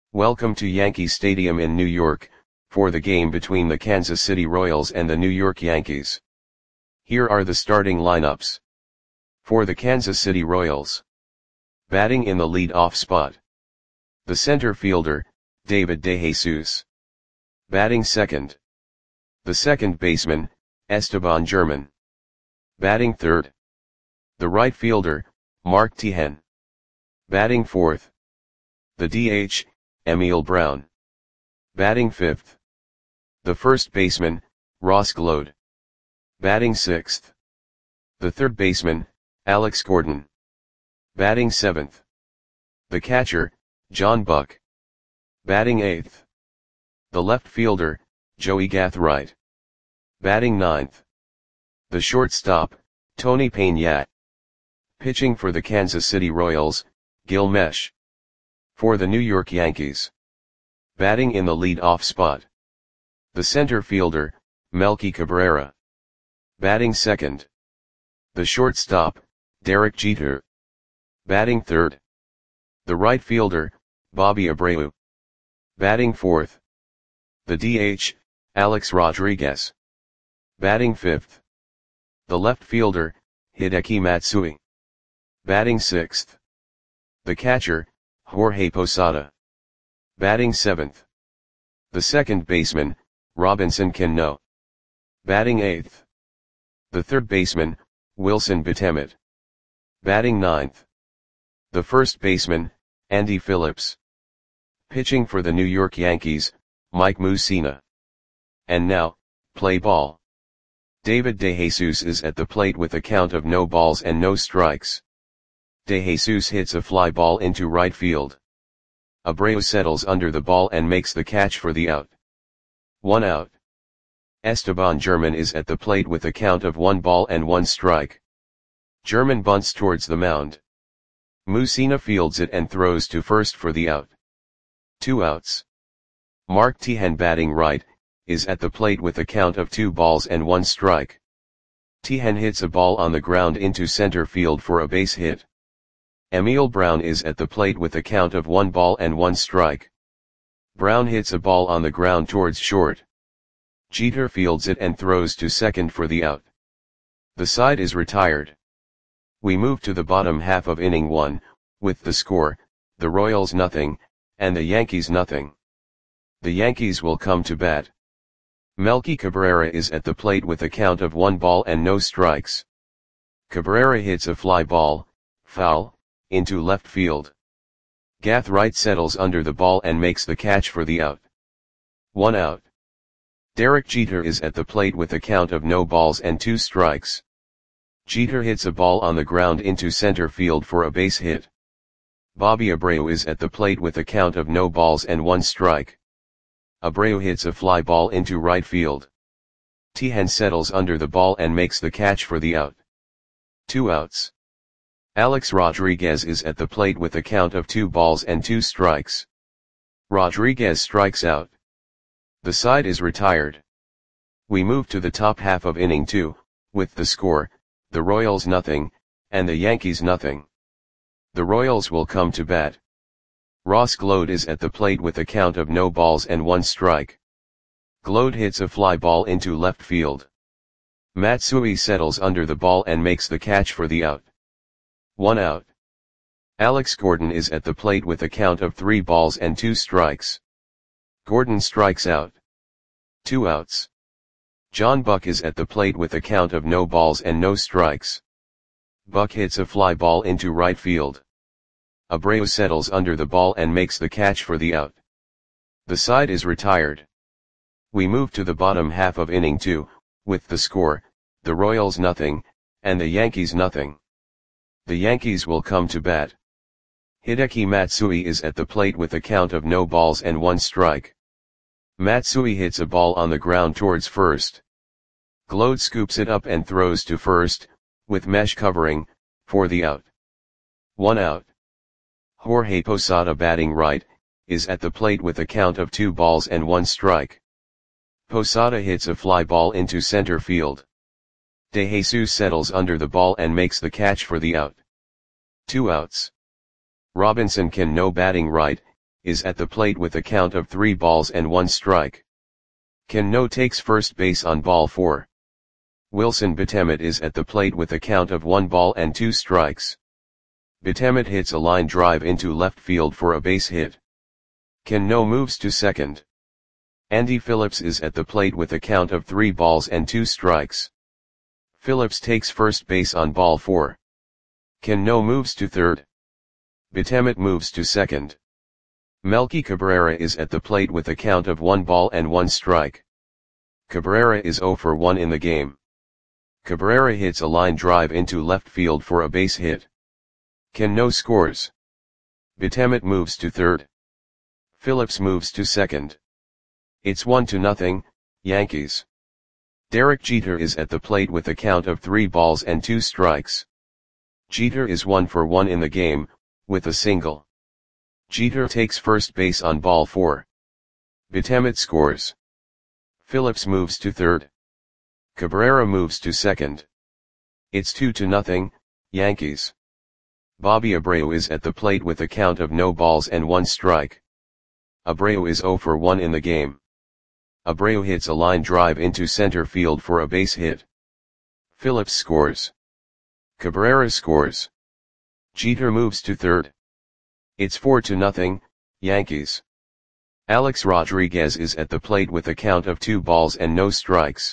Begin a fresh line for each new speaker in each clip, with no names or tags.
Welcome to Yankee Stadium in New York, for the game between the Kansas City Royals and the New York Yankees. Here are the starting lineups. For the Kansas City Royals. Batting in the lead-off spot. The center fielder, David DeJesus. Batting second. The second baseman, Esteban Germán. Batting third. The right fielder, Mark Tejan. Batting fourth. The DH, Emil Brown. Batting fifth. The first baseman, Ross Gload. Batting sixth. The third baseman, Alex Gordon. Batting seventh. The catcher, John Buck. Batting eighth. The left fielder, Joey Gathright. Batting ninth. The shortstop, Tony Peña. Pitching for the Kansas City Royals, Gil Meche. For the New York Yankees. Batting in the lead-off spot. The center fielder, Melky Cabrera. Batting second. The shortstop, Derek Jeter. Batting third. The right fielder, Bobby Abreu. Batting fourth. The DH, Alex Rodriguez. Batting fifth. The left fielder, Hideki Matsui. Batting sixth. The catcher, Jorge Posada. Batting seventh. The second baseman, Robinson Cano. Batting eighth. The third baseman, Wilson Betemit. Batting ninth. The first baseman, Andy Phillips. Pitching for the New York Yankees, Mike Mussina. And now, play ball. David DeJesus is at the plate with a count of no balls and no strikes. DeJesus hits a fly ball into right field. Abreu settles under the ball and makes the catch for the out. 1 out. Esteban Germán is at the plate with a count of 1 ball and 1 strike. Germán bunts towards the mound. Mussina fields it and throws to first for the out. 2 outs. Mark Tejan, batting right, is at the plate with a count of 2 balls and 1 strike. Tejan hits a ball on the ground into center field for a base hit. Emil Brown is at the plate with a count of 1 ball and 1 strike. Brown hits a ball on the ground towards short. Jeter fields it and throws to second for the out. The side is retired. We move to the bottom half of inning 1, with the score, the Royals nothing, and the Yankees nothing. The Yankees will come to bat. Melky Cabrera is at the plate with a count of 1 ball and no strikes. Cabrera hits a fly ball, foul, into left field. Gathright settles under the ball and makes the catch for the out. 1 out. Derek Jeter is at the plate with a count of no balls and 2 strikes. Jeter hits a ball on the ground into center field for a base hit. Bobby Abreu is at the plate with a count of no balls and 1 strike. Abreu hits a fly ball into right field. Tejan settles under the ball and makes the catch for the out. 2 outs. Alex Rodriguez is at the plate with a count of 2 balls and 2 strikes. Rodriguez strikes out. The side is retired. We move to the top half of inning 2, with the score, the Royals nothing, and the Yankees nothing. The Royals will come to bat. Ross Gload is at the plate with a count of no balls and 1 strike. Gload hits a fly ball into left field. Matsui settles under the ball and makes the catch for the out. 1 out. Alex Gordon is at the plate with a count of 3 balls and 2 strikes. Gordon strikes out. 2 outs. John Buck is at the plate with a count of no balls and no strikes. Buck hits a fly ball into right field. Abreu settles under the ball and makes the catch for the out. The side is retired. We move to the bottom half of inning 2, with the score, the Royals nothing, and the Yankees nothing. The Yankees will come to bat. Hideki Matsui is at the plate with a count of no balls and 1 strike. Matsui hits a ball on the ground towards first. Gload scoops it up and throws to first, with Meche covering, for the out. 1 out. Jorge Posada, batting right, is at the plate with a count of 2 balls and 1 strike. Posada hits a fly ball into center field. DeJesus settles under the ball and makes the catch for the out. 2 outs. Robinson Cano, batting right, is at the plate with a count of 3 balls and 1 strike. Ken No takes first base on ball 4. Wilson Betemet is at the plate with a count of 1 ball and 2 strikes. Betemet hits a line drive into left field for a base hit. Ken No moves to second. Andy Phillips is at the plate with a count of 3 balls and 2 strikes. Phillips takes first base on ball 4. Ken No moves to third. Betemet moves to second. Melky Cabrera is at the plate with a count of 1 ball and 1 strike. Cabrera is 0 for 1 in the game. Cabrera hits a line drive into left field for a base hit. Ken No scores. Betemet moves to third. Phillips moves to second. It's 1-0, Yankees. Derek Jeter is at the plate with a count of 3 balls and 2 strikes. Jeter is 1 for 1 in the game, with a single. Jeter takes first base on ball 4. Betemet scores. Phillips moves to third. Cabrera moves to second. It's 2-0, Yankees. Bobby Abreu is at the plate with a count of no balls and 1 strike. Abreu is 0 for 1 in the game. Abreu hits a line drive into center field for a base hit. Phillips scores. Cabrera scores. Jeter moves to third. It's 4-0, Yankees. Alex Rodriguez is at the plate with a count of 2 balls and no strikes.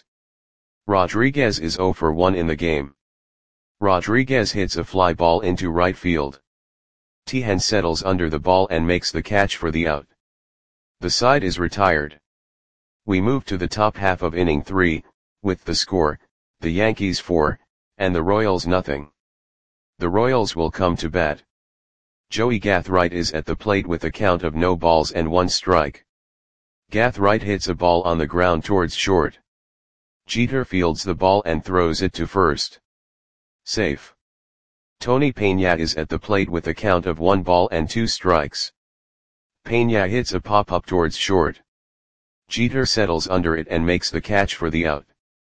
Rodriguez is 0 for 1 in the game. Rodriguez hits a fly ball into right field. Tejan settles under the ball and makes the catch for the out. The side is retired. We move to the top half of inning 3, with the score, the Yankees 4, and the Royals 0. The Royals will come to bat. Joey Gathright is at the plate with a count of no balls and 1 strike. Gathright hits a ball on the ground towards short. Jeter fields the ball and throws it to first. Safe. Tony Peña is at the plate with a count of 1 ball and 2 strikes. Peña hits a pop-up towards short. Jeter settles under it and makes the catch for the out.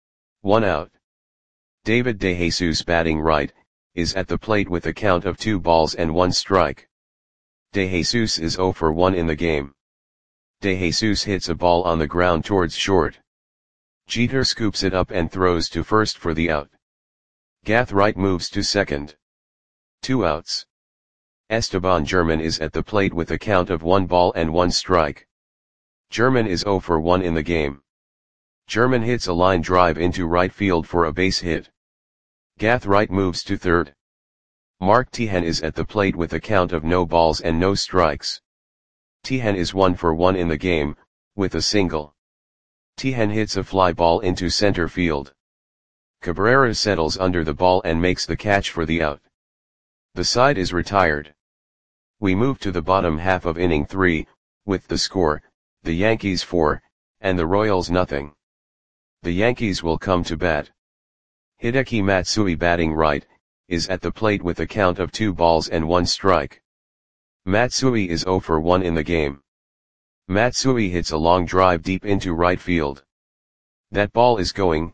1 out. David DeJesus batting right, is at the plate with a count of 2 balls and 1 strike. DeJesus is 0 for 1 in the game. DeJesus hits a ball on the ground towards short. Jeter scoops it up and throws to first for the out. Gathright moves to second. 2 outs. Esteban German is at the plate with a count of 1 ball and 1 strike. German is 0 for 1 in the game. German hits a line drive into right field for a base hit. Gathright moves to third. Mark Tejan is at the plate with a count of no balls and no strikes. Tejan is 1 for 1 in the game, with a single. Tejan hits a fly ball into center field. Cabrera settles under the ball and makes the catch for the out. The side is retired. We move to the bottom half of inning 3, with the score, the Yankees 4, and the Royals 0. The Yankees will come to bat. Hideki Matsui batting right, is at the plate with a count of 2 balls and 1 strike. Matsui is 0 for 1 in the game. Matsui hits a long drive deep into right field. That ball is gone.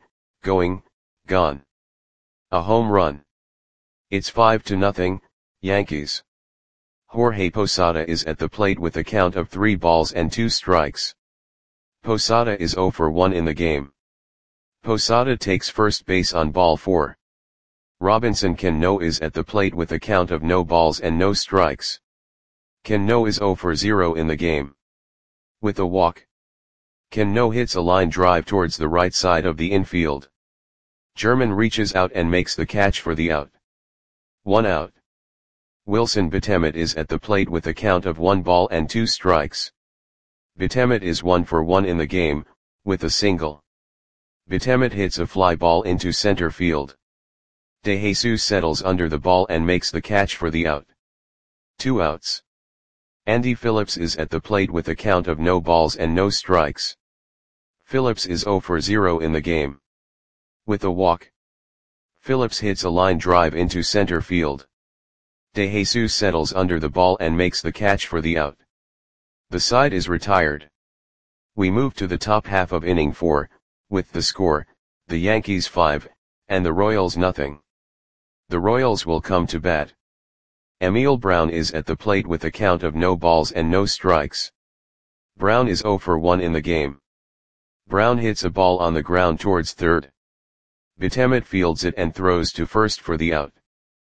A home run. It's 5-0, Yankees. Jorge Posada is at the plate with a count of 3 balls and 2 strikes. Posada is 0 for 1 in the game. Posada takes first base on ball 4. Robinson Cano is at the plate with a count of no balls and no strikes. Cano is 0 for 0 in the game. With a walk. Cano hits a line drive towards the right side of the infield. German reaches out and makes the catch for the out. 1 out. Wilson Betemet is at the plate with a count of 1 ball and 2 strikes. Betemet is 1 for 1 in the game, with a single. Betemet hits a fly ball into center field. DeJesus settles under the ball and makes the catch for the out. 2 outs. Andy Phillips is at the plate with a count of no balls and no strikes. Phillips is 0 for 0 in the game. With a walk. Phillips hits a line drive into center field. DeJesus settles under the ball and makes the catch for the out. The side is retired. We move to the top half of inning 4, with the score, the Yankees 5, and the Royals 0. The Royals will come to bat. Emil Brown is at the plate with a count of no balls and no strikes. Brown is 0 for 1 in the game. Brown hits a ball on the ground towards third. Betemet fields it and throws to first for the out.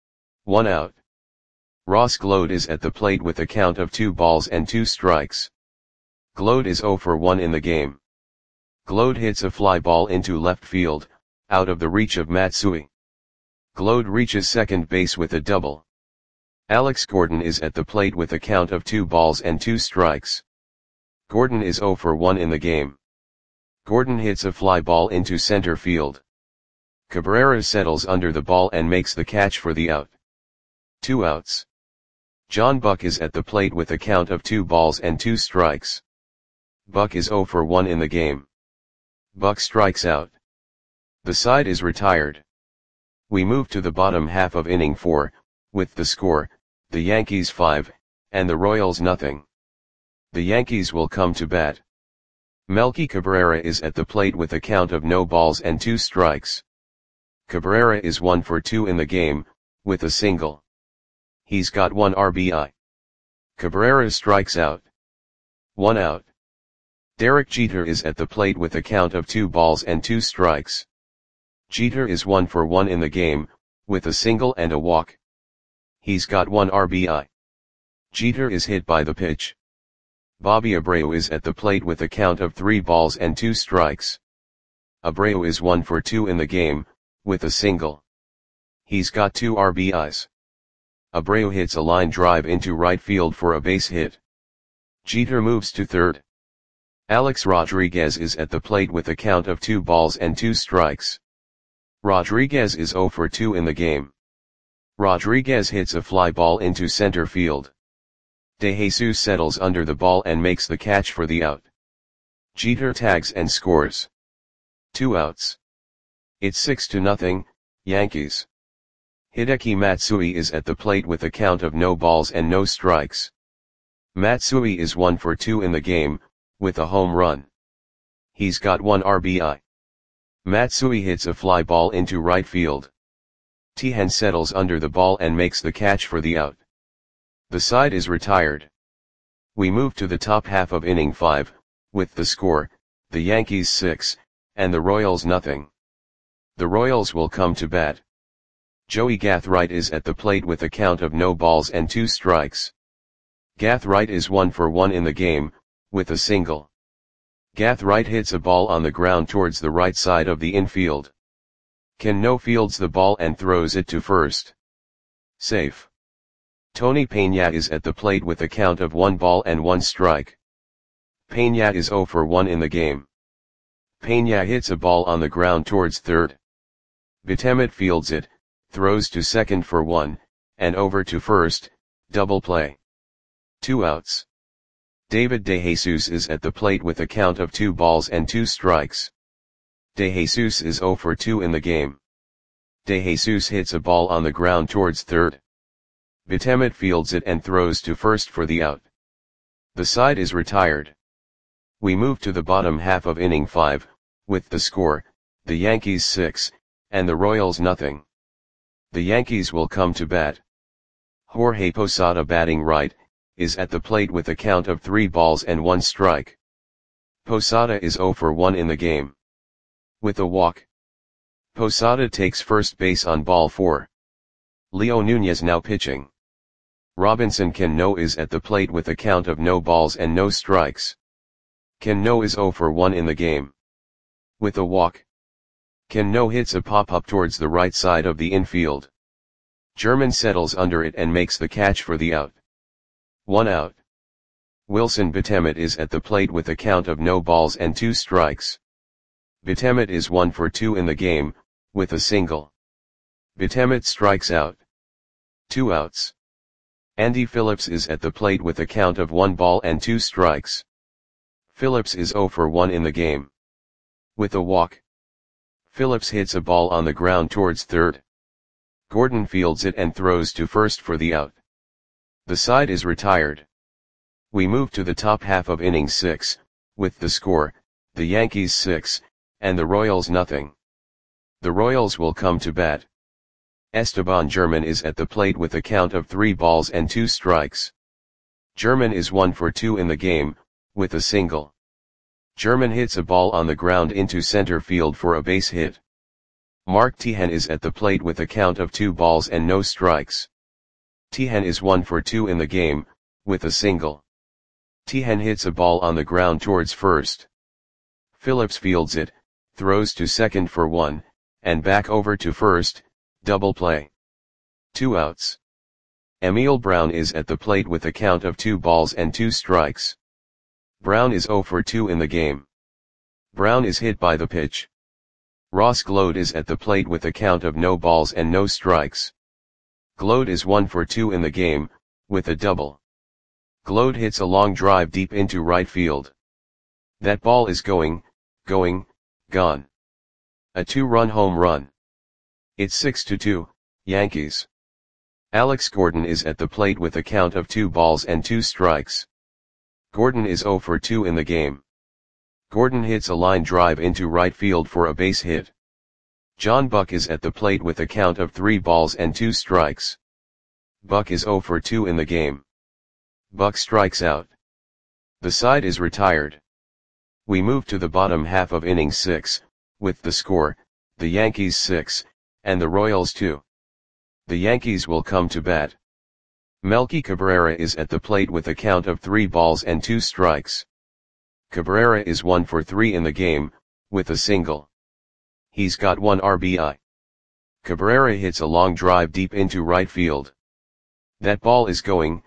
1 out. Ross Glode is at the plate with a count of 2 balls and 2 strikes. Glode is 0 for 1 in the game. Glode hits a fly ball into left field, out of the reach of Matsui. Glode reaches second base with a double. Alex Gordon is at the plate with a count of 2 balls and 2 strikes. Gordon is 0 for 1 in the game. Gordon hits a fly ball into center field. Cabrera settles under the ball and makes the catch for the out. 2 outs. John Buck is at the plate with a count of 2 balls and 2 strikes. Buck is 0 for 1 in the game. Buck strikes out. The side is retired. We move to the bottom half of inning 4, with the score, the Yankees 5, and the Royals nothing. The Yankees will come to bat. Melky Cabrera is at the plate with a count of no balls and 2 strikes. Cabrera is 1 for 2 in the game, with a single. He's got 1 RBI. Cabrera strikes out. 1 out. Derek Jeter is at the plate with a count of 2 balls and 2 strikes. Jeter is 1 for 1 in the game, with a single and a walk. He's got 1 RBI. Jeter is hit by the pitch. Bobby Abreu is at the plate with a count of 3 balls and 2 strikes. Abreu is 1 for 2 in the game, with a single. He's got 2 RBIs. Abreu hits a line drive into right field for a base hit. Jeter moves to third. Alex Rodriguez is at the plate with a count of 2 balls and 2 strikes. Rodriguez is 0 for 2 in the game. Rodriguez hits a fly ball into center field. De Jesus settles under the ball and makes the catch for the out. Jeter tags and scores. 2 outs. It's 6-0, Yankees. Hideki Matsui is at the plate with a count of no balls and no strikes. Matsui is 1 for 2 in the game, with a home run. He's got 1 RBI. Matsui hits a fly ball into right field. Tehan settles under the ball and makes the catch for the out. The side is retired. We move to the top half of inning 5, with the score, the Yankees 6, and the Royals nothing. The Royals will come to bat. Joey Gathright is at the plate with a count of no balls and 2 strikes. Gathright is 1 for 1 in the game, with a single. Gathright hits a ball on the ground towards the right side of the infield. Cano fields the ball and throws it to first. Safe. Tony Peña is at the plate with a count of 1 ball and 1 strike. Peña is 0 for 1 in the game. Peña hits a ball on the ground towards third. Betemet fields it, throws to second for 1, and over to first, double play. 2 outs. David De Jesus is at the plate with a count of 2 balls and 2 strikes. De Jesus is 0 for 2 in the game. De Jesus hits a ball on the ground towards third. Betemet fields it and throws to first for the out. The side is retired. We move to the bottom half of inning 5, with the score, the Yankees 6, and the Royals nothing. The Yankees will come to bat. Jorge Posada batting right, is at the plate with a count of 3 balls and 1 strike. Posada is 0 for 1 in the game. With a walk. Posada takes first base on ball 4. Leo Nunez now pitching. Robinson Cano is at the plate with a count of no balls and no strikes. Cano is 0 for 1 in the game. With a walk. Cano hits a pop-up towards the right side of the infield. German settles under it and makes the catch for the out. 1 out. Wilson Betemet is at the plate with a count of no balls and 2 strikes. Betemet is 1 for 2 in the game, with a single. Betemet strikes out. 2 outs. Andy Phillips is at the plate with a count of 1 ball and 2 strikes. Phillips is 0 for 1 in the game. With a walk. Phillips hits a ball on the ground towards third. Gordon fields it and throws to first for the out. The side is retired. We move to the top half of inning 6, with the score, the Yankees 6, and the Royals nothing. The Royals will come to bat. Esteban German is at the plate with a count of 3 balls and 2 strikes. German is 1 for 2 in the game, with a single. German hits a ball on the ground into center field for a base hit. Mark Tejan is at the plate with a count of 2 balls and no strikes. Tejan is 1 for 2 in the game, with a single. Tejan hits a ball on the ground towards first. Phillips fields it, throws to second for 1, and back over to first, double play. 2 outs. Emil Brown is at the plate with a count of 2 balls and 2 strikes. Brown is 0 for 2 in the game. Brown is hit by the pitch. Ross Glode is at the plate with a count of no balls and no strikes. Glode is 1 for 2 in the game, with a double. Glode hits a long drive deep into right field. That ball is going, gone. A 2-run home run. It's 6-2, Yankees. Alex Gordon is at the plate with a count of 2 balls and 2 strikes. Gordon is 0 for 2 in the game. Gordon hits a line drive into right field for a base hit. John Buck is at the plate with a count of 3 balls and 2 strikes. Buck is 0 for 2 in the game. Buck strikes out. The side is retired. We move to the bottom half of inning 6, with the score, the Yankees 6, and the Royals 2. The Yankees will come to bat. Melky Cabrera is at the plate with a count of 3 balls and 2 strikes. Cabrera is 1 for 3 in the game, with a single. He's got 1 RBI. Cabrera hits a long drive deep into right field. That ball is going,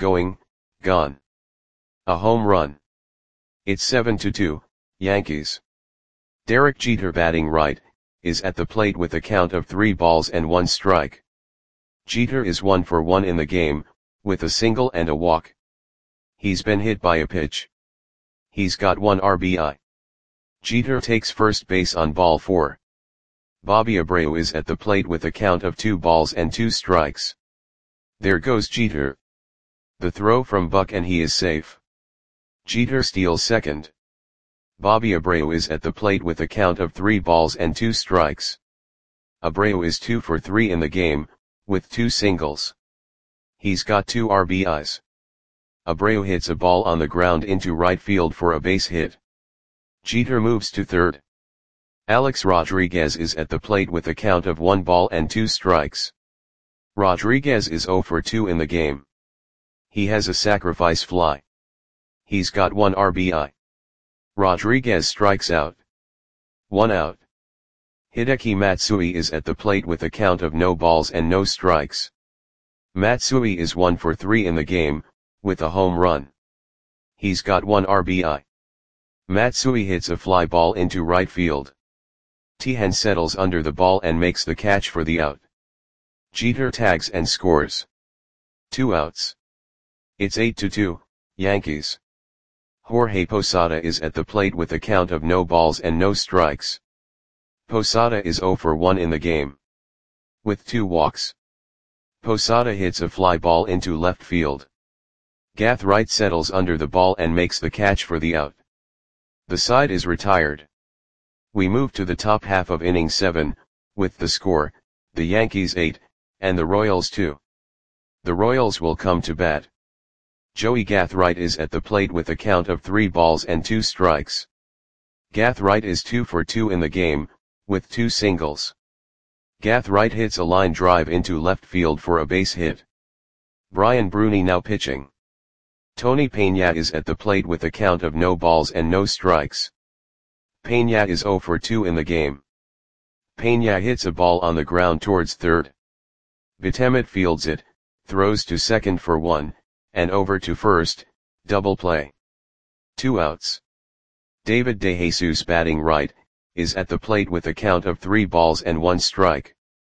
gone. A home run. It's 7-2, Yankees. Derek Jeter batting right, is at the plate with a count of 3 balls and 1 strike. Jeter is 1 for 1 in the game, with a single and a walk. He's been hit by a pitch. He's got 1 RBI. Jeter takes first base on ball 4. Bobby Abreu is at the plate with a count of 2 balls and 2 strikes. There goes Jeter. The throw from Buck and he is safe. Jeter steals second. Bobby Abreu is at the plate with a count of 3 balls and 2 strikes. Abreu is 2 for 3 in the game, with 2 singles. He's got 2 RBIs. Abreu hits a ball on the ground into right field for a base hit. Jeter moves to third. Alex Rodriguez is at the plate with a count of 1 ball and 2 strikes. Rodriguez is 0 for 2 in the game. He has a sacrifice fly. He's got 1 RBI. Rodriguez strikes out. 1 out. Hideki Matsui is at the plate with a count of no balls and no strikes. Matsui is 1 for 3 in the game, with a home run. He's got 1 RBI. Matsui hits a fly ball into right field. Tejan settles under the ball and makes the catch for the out. Jeter tags and scores. 2 outs. It's 8-2, Yankees. Jorge Posada is at the plate with a count of no balls and no strikes. Posada is 0 for 1 in the game. With 2 walks. Posada hits a fly ball into left field. Gath Wright settles under the ball and makes the catch for the out. The side is retired. We move to the top half of inning 7, with the score, the Yankees 8, and the Royals 2. The Royals will come to bat. Joey Gath Wright is at the plate with a count of 3 balls and 2 strikes. Gath Wright is 2 for 2 in the game, with 2 singles. Gath Wright hits a line drive into left field for a base hit. Brian Bruni now pitching. Tony Peña is at the plate with a count of no balls and no strikes. Peña is 0 for 2 in the game. Peña hits a ball on the ground towards third. Betemet fields it, throws to second for 1, and over to first, double play. 2 outs. David DeJesus batting right, is at the plate with a count of 3 balls and 1 strike.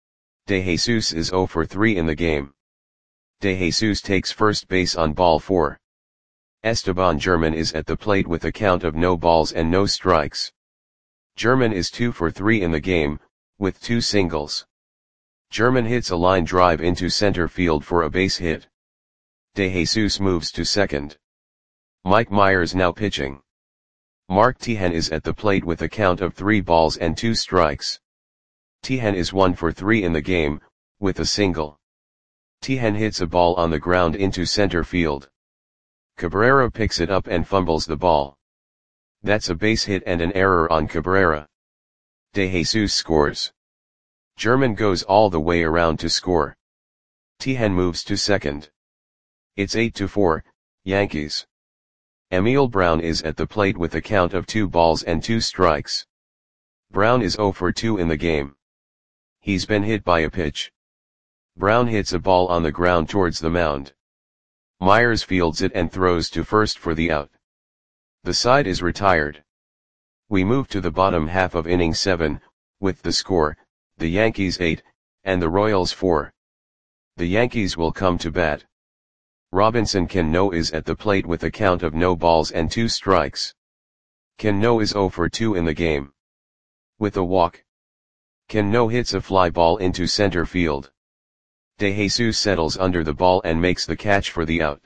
DeJesus is 0 for 3 in the game. DeJesus takes first base on ball 4. Esteban German is at the plate with a count of no balls and no strikes. German is 2 for 3 in the game, with 2 singles. German hits a line drive into center field for a base hit. DeJesus moves to second. Mike Myers now pitching. Mark Tejan is at the plate with a count of 3 balls and 2 strikes. Tejan is 1 for 3 in the game, with a single. Tejan hits a ball on the ground into center field. Cabrera picks it up and fumbles the ball. That's a base hit and an error on Cabrera. De Jesus scores. German goes all the way around to score. Tejan moves to second. It's 8-4, Yankees. Emil Brown is at the plate with a count of 2 balls and 2 strikes. Brown is 0 for 2 in the game. He's been hit by a pitch. Brown hits a ball on the ground towards the mound. Myers fields it and throws to first for the out. The side is retired. We move to the bottom half of inning 7, with the score, the Yankees 8, and the Royals 4. The Yankees will come to bat. Robinson Cano is at the plate with a count of no balls and 2 strikes. Cano is 0 for 2 in the game. With a walk. Cano hits a fly ball into center field. De Jesus settles under the ball and makes the catch for the out.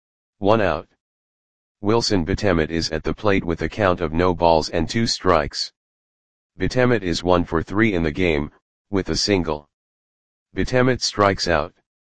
1 out. Wilson Betemet is at the plate with a count of no balls and 2 strikes. Betemet is 1 for 3 in the game, with a single. Betemet strikes out.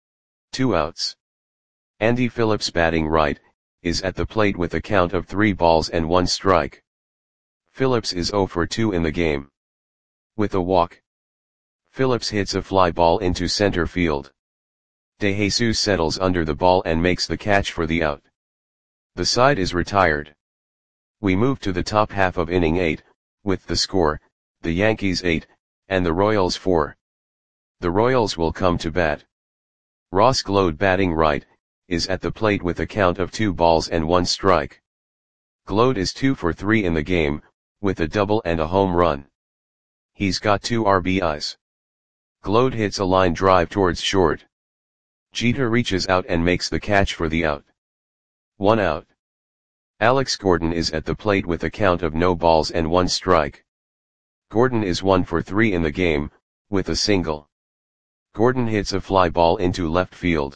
2 outs. Andy Phillips, batting right, is at the plate with a count of 3 balls and 1 strike. Phillips is 0 for 2 in the game. With a walk. Phillips hits a fly ball into center field. De Jesus settles under the ball and makes the catch for the out. The side is retired. We move to the top half of inning 8, with the score, the Yankees 8, and the Royals 4. The Royals will come to bat. Ross Gload, batting right, is at the plate with a count of 2 balls and 1 strike. Gload is 2 for 3 in the game, with a double and a home run. He's got 2 RBIs. Gload hits a line drive towards short. Jeter reaches out and makes the catch for the out. 1 out. Alex Gordon is at the plate with a count of no balls and 1 strike. Gordon is 1 for 3 in the game, with a single. Gordon hits a fly ball into left field.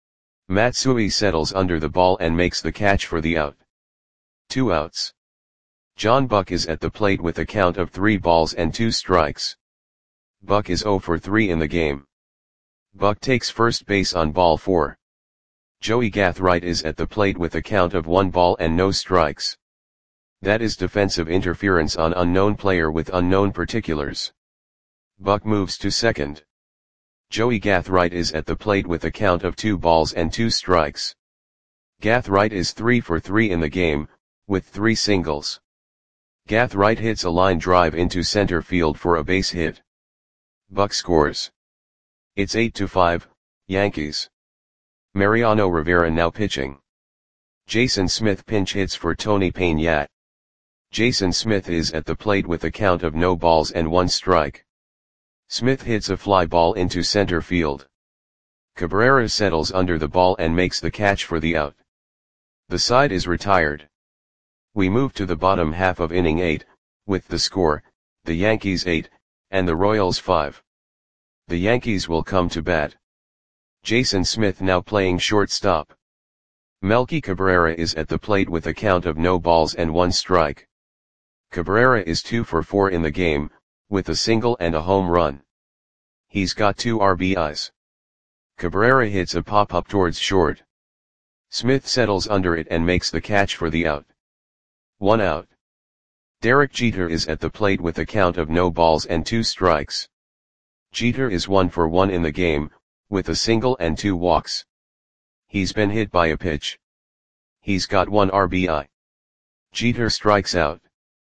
Matsui settles under the ball and makes the catch for the out. 2 outs. John Buck is at the plate with a count of 3 balls and 2 strikes. Buck is 0 for 3 in the game. Buck takes first base on ball 4. Joey Gathright is at the plate with a count of 1 ball and no strikes. That is defensive interference on unknown player with unknown particulars. Buck moves to second. Joey Gathright is at the plate with a count of 2 balls and 2 strikes. Gathright is 3 for 3 in the game, with 3 singles. Gathright hits a line drive into center field for a base hit. Buck scores. It's 8-5, Yankees. Mariano Rivera now pitching. Jason Smith pinch hits for Tony Peña. Jason Smith is at the plate with a count of no balls and 1 strike. Smith hits a fly ball into center field. Cabrera settles under the ball and makes the catch for the out. The side is retired. We move to the bottom half of inning 8, with the score, the Yankees 8, and the Royals 5. The Yankees will come to bat. Jason Smith now playing shortstop. Melky Cabrera is at the plate with a count of no balls and 1 strike. Cabrera is 2 for 4 in the game, with a single and a home run. He's got 2 RBIs. Cabrera hits a pop-up towards short. Smith settles under it and makes the catch for the out. 1 out. Derek Jeter is at the plate with a count of no balls and 2 strikes. Jeter is 1 for 1 in the game, with a single and 2 walks. He's been hit by a pitch. He's got 1 RBI. Jeter strikes out.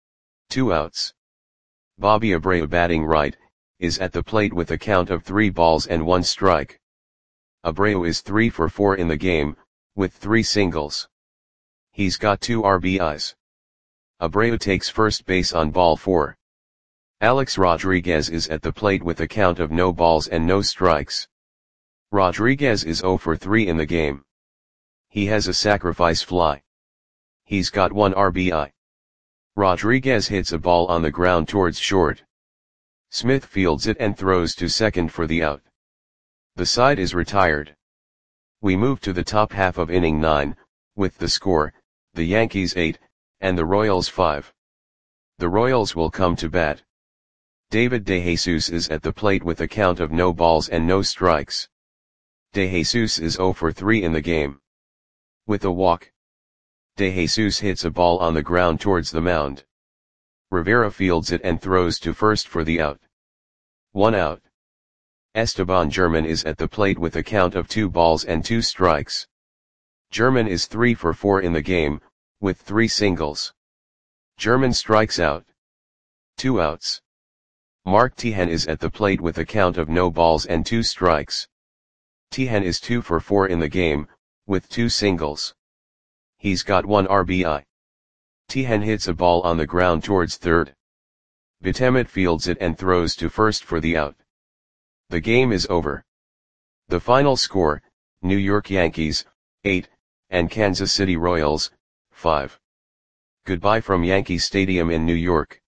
2 outs. Bobby Abreu, batting right, is at the plate with a count of 3 balls and 1 strike. Abreu is 3 for 4 in the game, with 3 singles. He's got 2 RBIs. Abreu takes first base on ball 4. Alex Rodriguez is at the plate with a count of no balls and no strikes. Rodriguez is 0 for 3 in the game. He has a sacrifice fly. He's got 1 RBI. Rodriguez hits a ball on the ground towards short. Smith fields it and throws to second for the out. The side is retired. We move to the top half of inning 9, with the score, the Yankees 8, and the Royals 5. The Royals will come to bat. David DeJesus is at the plate with a count of no balls and no strikes. DeJesus is 0 for 3 in the game. With a walk, DeJesus hits a ball on the ground towards the mound. Rivera fields it and throws to first for the out. 1 out. Esteban German is at the plate with a count of 2 balls and 2 strikes. German is 3 for 4 in the game, with 3 singles. German strikes out. 2 outs. Mark Tejan is at the plate with a count of no balls and 2 strikes. Tejan is 2 for 4 in the game, with 2 singles. He's got 1 RBI. Tejan hits a ball on the ground towards third. Betemet fields it and throws to first for the out. The game is over. The final score, New York Yankees, 8, and Kansas City Royals, 5. Goodbye from Yankee Stadium in New York.